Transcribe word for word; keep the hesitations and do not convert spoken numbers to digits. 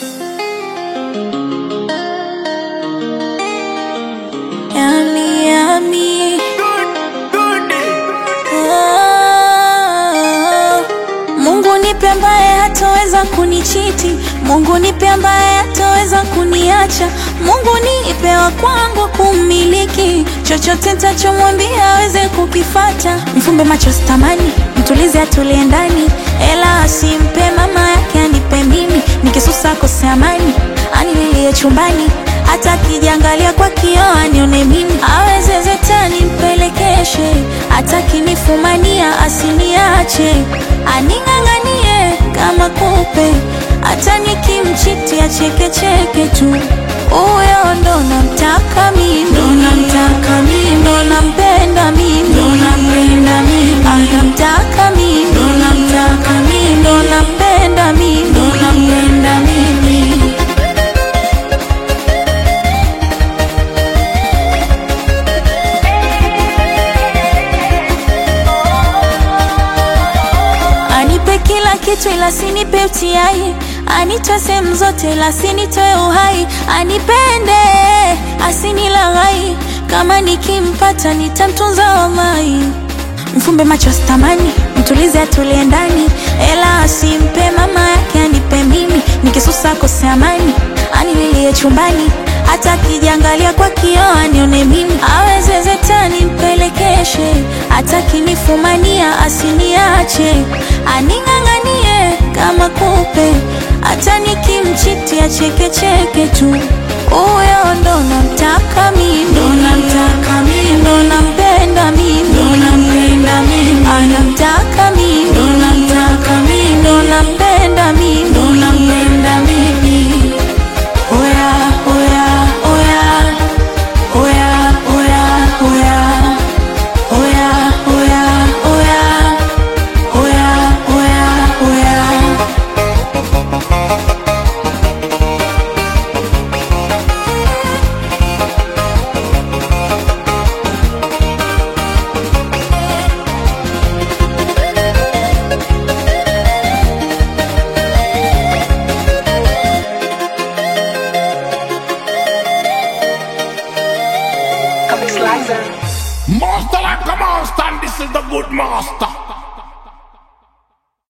Yummy, yummy. Oh, Mungu nipe ambaye hataweza kunichiti, Mungu nipe ambaye hataweza kuniacha, Mungu nipe wa kwangu kumiliki, chochote nitachomwambia aweze kukifata. Mfumbe macho sitamani, mtulize atulie ndani, ela asimpe mama yake anipe mimi, nikisusa kose amani, anililie chumbani, hata kijangalia kwa kioo anione mimi, aweze zetani mpelekeshe, hata kinifumania asiniache, aning'ang'anie kama kupe, hata nikimchiti acheke cheke tu. Uyo ndo namtaka mimi, ndo namtaka mimi, ndo nampenda mimi, ndo nampenda mimi, anamtaka mimi, ndo namtaka mimi, ndo nampenda mimi, ndo nampenda mimi. Anipe kila kitu ila sinipe utiai, anitoe sehemu zote ila sinitoe uhai, anipende asinilaghai, kama nikimpata nitamtunza wallahi. Mfumbe macho sitamani, mtulize atulie ndani, ela asimpe mama yake anipe mimi, nikisusa kose amani, anililie chumbani, hata kijangalia kwa kioo anione mimi, aweze zetani mpelekeshe, hata kinifumania asiniache, aning'ang'anie kama kupe, hata nikimchiti acheke cheke tu. Uyo ndo namtaka mimi, ndo namtaka mimi, ndo nampenda mimi, ndo nampenda mimi, anamtaka mimi, ndo namtaka mimi, ndo nampenda mimi, ndo nampenda mimi. Oya, oya, oya, oya, oya, oya, oya, oya, oya, oya, oya, oya. Master like a monster, and this is the good master.